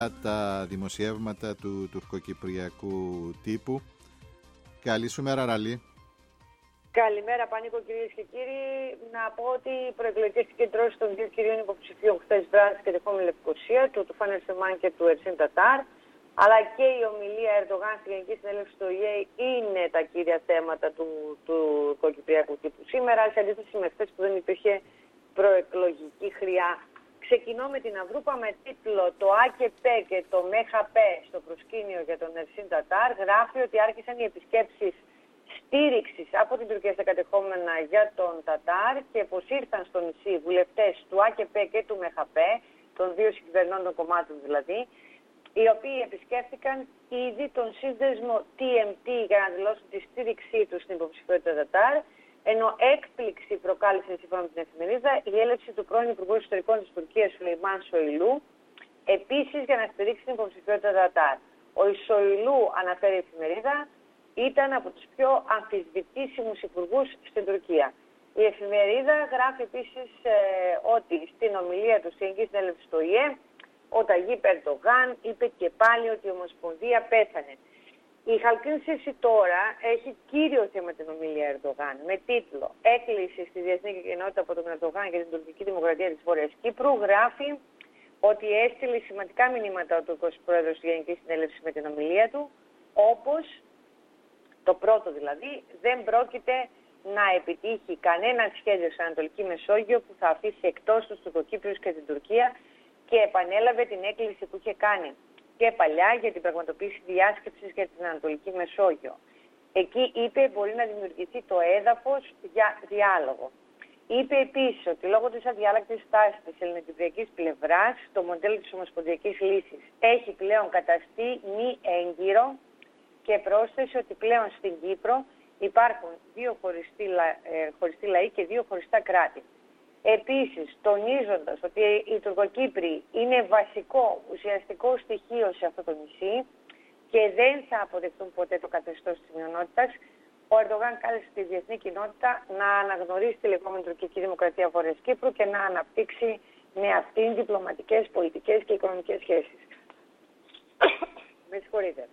τα δημοσιεύματα του τουρκοκυπριακού τύπου. Καλή σου μέρα, Ραλή. Καλημέρα, Πάνικο, κυρίες και κύριοι. Να πω ότι οι προεκλογικές συγκεντρώσεις των δύο κυρίων υποψηφίων χθες βράδυ στην κατεχόμενη Λευκοσία, του Τουφάν Ερσεμάν και του Ερσίν Τατάρ, αλλά και η ομιλία Ερντογάν στη Γενική Συνέλευση του ΟΗΕ είναι τα κύρια θέματα του τουρκοκυπριακού τύπου σήμερα, σε αντίθεση με χθες που δεν υπήρχε προεκλογική χρειά. Ξεκινώ με την Αυρούπα με τίτλο «Το ΑΚΠ και το ΜΕΧΑΠ στο προσκήνιο για τον Ερσίν Τατάρ». Γράφει ότι άρχισαν οι επισκέψεις στήριξης από την Τουρκία στα κατεχόμενα για τον Τατάρ και πως ήρθαν στο νησί βουλευτές του ΑΚΠ και του ΜΕΧΑΠ, των δύο συγκυβερνώντων κομμάτων δηλαδή, οι οποίοι επισκέφθηκαν ήδη τον σύνδεσμο TMT για να δηλώσουν τη στήριξή τους στην υποψηφιότητα Τατάρ, ενώ έκπληξη προκάλεσε, σύμφωνα με την εφημερίδα, η έλευση του πρώην Υπουργού Εξωτερικών της Τουρκίας, Σουλεϊμάν Σοϊλού, επίσης για να στηρίξει την υποψηφιότητα Τατάρ. Ο Σοϊλού, αναφέρει η εφημερίδα, ήταν από τους πιο αμφισβητήσιμους υπουργούς στην Τουρκία. Η εφημερίδα γράφει επίσης ότι στην ομιλία του στη Γενική Συνέλευση του ΟΗΕ, ο Ταγίπ Ερντογάν είπε και πάλι ότι η Ομοσπονδία πέθανε. Η Χαλκίν Σίση τώρα έχει κύριο θέμα την ομιλία Ερντογάν με τίτλο «Έκκληση στη διεθνή κοινότητα από τον Ερντογάν για την τουρκική δημοκρατία της Βόρειας Κύπρου». Γράφει ότι έστειλε σημαντικά μηνύματα ο Τουρκός Πρόεδρος της Γενικής Συνέλευσης με την ομιλία του, όπως το πρώτο δηλαδή, δεν πρόκειται να επιτύχει κανένα σχέδιο στην Ανατολική Μεσόγειο που θα αφήσει εκτός τους Τουρκοκύπριους και την Τουρκία, και επανέλαβε την έκκληση που είχε κάνει και παλιά για την πραγματοποίηση διάσκεψης για την Ανατολική Μεσόγειο. Εκεί είπε μπορεί να δημιουργηθεί το έδαφος για διάλογο. Είπε επίσης ότι λόγω της αδιάλακτης στάσης της ελληνοκυπριακής πλευράς το μοντέλο της ομοσπονδιακής λύσης έχει πλέον καταστεί μη έγκυρο και πρόσθεσε ότι πλέον στην Κύπρο υπάρχουν δύο χωριστοί λαοί και δύο χωριστά κράτη. Επίσης, τονίζοντας ότι οι Τουρκοκύπροι είναι βασικό, ουσιαστικό στοιχείο σε αυτό το νησί και δεν θα αποδεχτούν ποτέ το καθεστώς της μειονότητας, ο Ερντογάν κάλεσε τη διεθνή κοινότητα να αναγνωρίσει τη λεγόμενη τουρκική δημοκρατία Βόρειας Κύπρου και να αναπτύξει με αυτήν διπλωματικές, πολιτικές και οικονομικές σχέσεις. Με συγχωρείτε.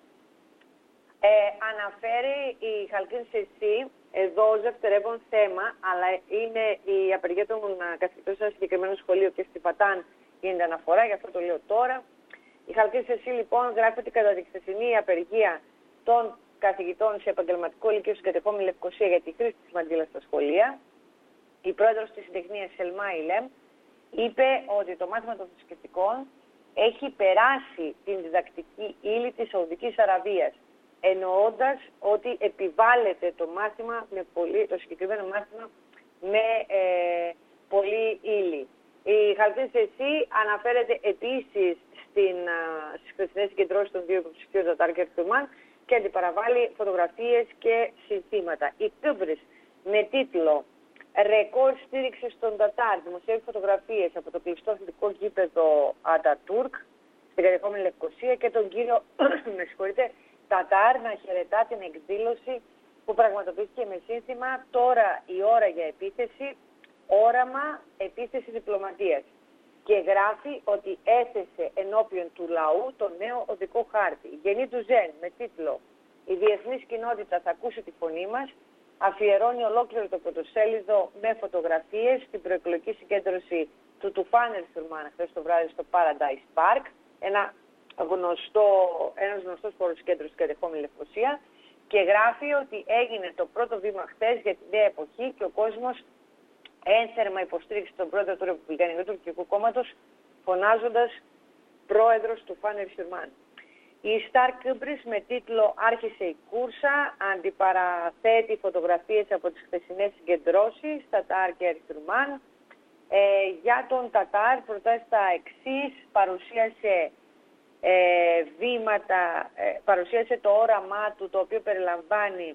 Αναφέρει η Χαλκίν Σίση εδώ ως δευτερεύον θέμα, αλλά είναι η απεργία των καθηγητών σε ένα συγκεκριμένο σχολείο και στη Πατάν γίνεται αναφορά, γι' αυτό το λέω τώρα. Η Χαλκίν Σίση λοιπόν γράφει ότι κατά τη χθεσινή απεργία των καθηγητών σε επαγγελματικό λυκείο στην κατεχόμενη Λευκοσία για τη χρήση της μαντήλας στα σχολεία, η πρόεδρος της συντεχνίας Σελμά Ιλέμ είπε ότι το μάθημα των θρησκευτικών έχει περάσει την διδακτική ύλη της Σαουδικής Αραβίας, εννοώντας ότι επιβάλλεται το μάθημα το συγκεκριμένο μάθημα με πολύ ύλη. Η Χαλκίν Σίση αναφέρεται επίσης στις χθεσινές συγκεντρώσεις των δύο υποψηφίων Τατάρ και Ερτουμάν και αντιπαραβάλλει φωτογραφίες και συνθήματα. Η Κύπρης με τίτλο «Ρεκόρ στήριξη των Τατάρ» δημοσιεύει φωτογραφίες από το κλειστό αθλητικό γήπεδο Ατατούρκ στην κατεχόμενη Λευκοσία και τον κύριο Τατάρ να χαιρετά την εκδήλωση που πραγματοποιήθηκε με σύνθημα «Τώρα η ώρα για επίθεση, όραμα επίθεση διπλωματίας». Και γράφει ότι έθεσε ενώπιον του λαού το νέο οδικό χάρτη. Γενή του Ζεν με τίτλο «Η διεθνής κοινότητα θα ακούσει τη φωνή μας», αφιερώνει ολόκληρο το πρωτοσέλιδο με φωτογραφίες στην προεκλογική συγκέντρωση του Τουφάν Ερσεμάν χθες το βράδυ στο Paradise Park, ένας γνωστός χώρος συγκέντρωσης στην κατεχόμενη Λευκοσία, και γράφει ότι έγινε το πρώτο βήμα χθες για τη νέα εποχή και ο κόσμος ένθερμα υποστήριξε τον πρόεδρο του Ρεπουμπλικανικού Τουρκικού Κόμματος, φωνάζοντας «Πρόεδρος Τουφάν Ερσεμάν». Η Σταρ Κύπρης με τίτλο «Άρχισε η κούρσα» αντιπαραθέτει φωτογραφίες από τις χθεσινές συγκεντρώσεις Τατάρ και Ερσεμάν. Για τον Τατάρ προτάσει τα εξής: παρουσίασε το όραμά του, το οποίο περιλαμβάνει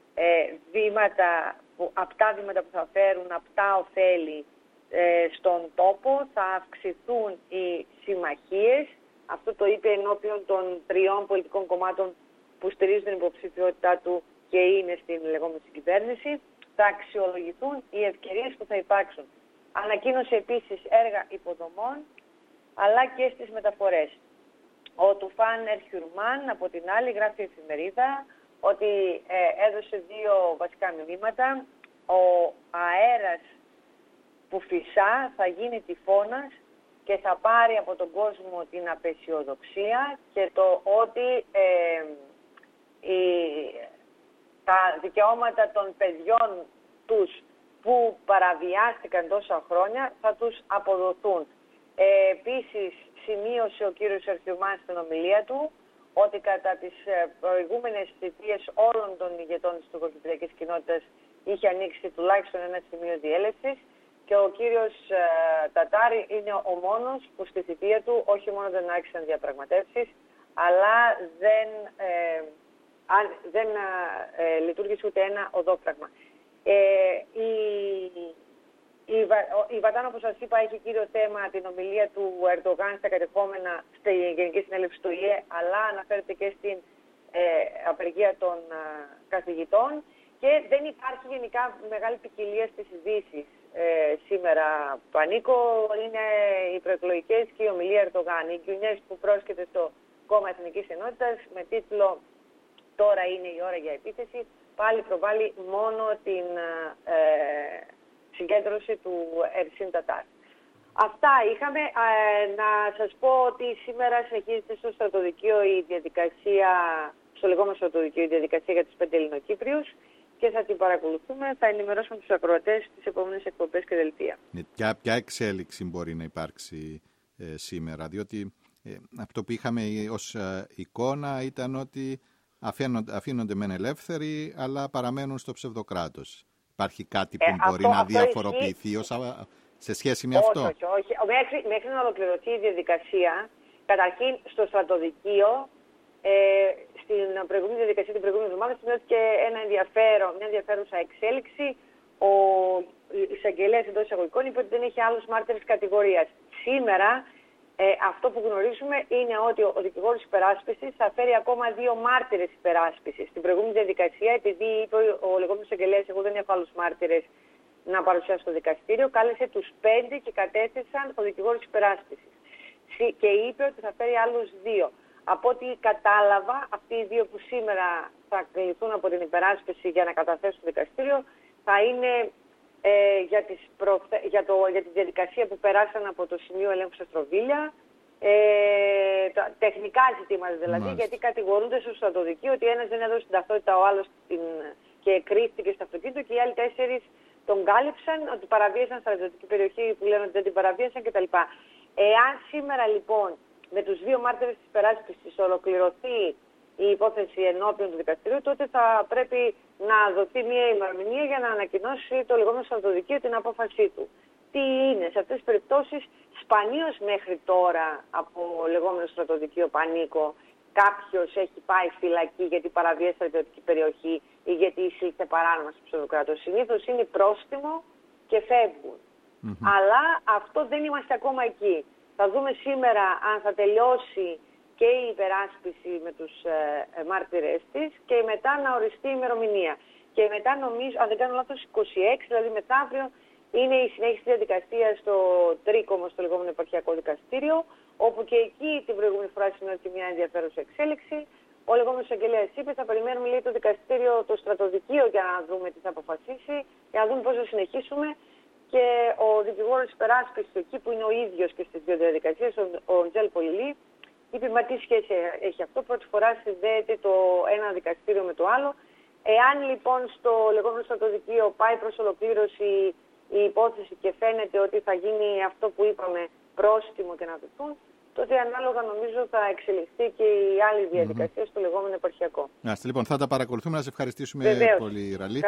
απτά βήματα που θα φέρουν απτά ωφέλη στον τόπο. Θα αυξηθούν οι συμμαχίες. Αυτό το είπε ενώπιον των τριών πολιτικών κομμάτων που στηρίζουν την υποψηφιότητά του και είναι στην λεγόμενη συγκυβέρνηση. Θα αξιολογηθούν οι ευκαιρίες που θα υπάρξουν. Ανακοίνωσε επίσης έργα υποδομών αλλά και στις μεταφορές. Ο Τουφάν Ερχιουρμάν, από την άλλη, γράφει η εφημερίδα ότι έδωσε 2 βασικά μηνύματα. Ο αέρας που φυσά θα γίνει τυφώνας και θα πάρει από τον κόσμο την απεσιοδοξία και το ότι τα δικαιώματα των παιδιών τους που παραβιάστηκαν τόσα χρόνια θα τους αποδοθούν. Επίσης, σημείωσε ο κύριος Ερχιουρμάν στην ομιλία του ότι κατά τις προηγούμενες θητείες όλων των ηγετών της τουρκοκυπριακής κοινότητας είχε ανοίξει τουλάχιστον ένα σημείο διέλευσης και ο κύριος Τατάρη είναι ο μόνος που στη θητεία του όχι μόνο δεν άρχισαν διαπραγματεύσεις, αλλά δεν λειτουργήσε ούτε ένα οδόφραγμα. Η Βατάν, όπως σας είπα, έχει κύριο θέμα την ομιλία του Ερντογάν στα κατεχόμενα στη Γενική Συνέλευση του ΙΕ, αλλά αναφέρεται και στην απεργία των καθηγητών και δεν υπάρχει γενικά μεγάλη ποικιλία στις ειδήσεις σήμερα. Πανίκο είναι οι προεκλογικές και η ομιλία Ερντογάν. Οι Γκιουνιές που πρόσκειται στο κόμμα Εθνικής Ενότητας με τίτλο «Τώρα είναι η ώρα για επίθεση» πάλι προβάλλει μόνο την συγκέντρωση του Ερσίν Τατάρ. Αυτά είχαμε. Να σας πω ότι σήμερα συνεχίζεται στο στρατοδικείο η διαδικασία, στο λεγόμενο στρατοδικείο η διαδικασία για τους 5 Ελληνοκύπριους και θα την παρακολουθούμε. Θα ενημερώσουμε τους ακροατές στις επόμενες εκπομπές και δελτία. Ποια εξέλιξη μπορεί να υπάρξει σήμερα, διότι αυτό που είχαμε ως εικόνα ήταν ότι αφήνονται μεν ελεύθεροι, αλλά παραμένουν στο ψευδοκράτος. Υπάρχει κάτι που μπορεί να διαφοροποιηθεί σε σχέση με αυτό? Όχι. Μέχρι να ολοκληρωθεί η διαδικασία, καταρχήν στο στρατοδικείο, στην προηγούμενη διαδικασία την προηγούμενη εβδομάδα, σημειώθηκε μια ενδιαφέρουσα εξέλιξη. Ο εισαγγελέας εντός εισαγωγικών είπε ότι δεν έχει άλλους μάρτυρες κατηγορίας. Σήμερα, αυτό που γνωρίζουμε είναι ότι ο δικηγόρος υπεράσπισης θα φέρει ακόμα 2 μάρτυρες υπεράσπισης. Στην προηγούμενη διαδικασία, επειδή είπε ο λεγόμενος εισαγγελέας, εγώ δεν έχω άλλους μάρτυρες να παρουσιάσω στο δικαστήριο, κάλεσε τους 5 και κατέθεσαν ο δικηγόρος υπεράσπισης. Και είπε ότι θα φέρει άλλους 2. Από ό,τι κατάλαβα, αυτοί οι 2 που σήμερα θα κληθούν από την υπεράσπιση για να καταθέσουν στο δικαστήριο θα είναι για τη διαδικασία που περάσαν από το σημείο ελέγχου στα Στροβίλια, τεχνικά ζητήματα δηλαδή, γιατί κατηγορούνται στο στρατοδικείο ότι ένας δεν έδωσε την ταυτότητα, ο άλλος και κρύφτηκε στο αυτοκίνητο και οι άλλοι 4 τον κάλυψαν ότι παραβίασαν στρατιωτική περιοχή που λένε ότι δεν την παραβίασαν κτλ. Εάν σήμερα λοιπόν με τους 2 μάρτυρες της υπεράσπισης ολοκληρωθεί η υπόθεση ενώπιον του δικαστηρίου, τότε θα πρέπει να δοθεί μια ημερομηνία για να ανακοινώσει το λεγόμενο στρατοδικείο την απόφασή του. Τι είναι σε αυτές τις περιπτώσεις? Σπανίως μέχρι τώρα από λεγόμενο στρατοδικείο Πανίκο κάποιος έχει πάει φυλακή γιατί παραβίασε στρατιωτική περιοχή ή γιατί εισήλθε παράνομα στο ψευδοκράτος. Συνήθως είναι πρόστιμο και φεύγουν. Αλλά αυτό δεν είμαστε ακόμα εκεί. Θα δούμε σήμερα αν θα τελειώσει και η υπεράσπιση με τους μάρτυρες της και μετά να οριστεί η ημερομηνία. Και μετά νομίζω, αν δεν κάνω λάθος, 26, δηλαδή μεθαύριο, είναι η συνέχιση της διαδικασίας στο Τρίκομο, στο λεγόμενο επαρχιακό δικαστήριο, όπου και εκεί την προηγούμενη φορά σημειώθηκε μια ενδιαφέρουσα εξέλιξη. Ο λεγόμενος εισαγγελέας είπε θα περιμένουμε λέει, το δικαστήριο, το στρατοδικείο για να δούμε τι θα αποφασίσει, για να δούμε πώς θα συνεχίσουμε. Και ο δικηγόρος υπεράσπισης εκεί που είναι ο ίδιος και στις 2 διαδικασίες, ο Τζέλ Πολυλή, είπε μα τι σχέση έχει αυτό, πρώτη φορά συνδέεται το ένα δικαστήριο με το άλλο. Εάν λοιπόν στο λεγόμενο στρατοδικείο πάει προς ολοκλήρωση η υπόθεση και φαίνεται ότι θα γίνει αυτό που είπαμε πρόστιμο και να δοθούν, τότε ανάλογα νομίζω θα εξελιχθεί και η άλλη διαδικασία στο λεγόμενο επαρχιακό. Λοιπόν, θα τα παρακολουθούμε. Να σε ευχαριστήσουμε πολύ, Ραλή.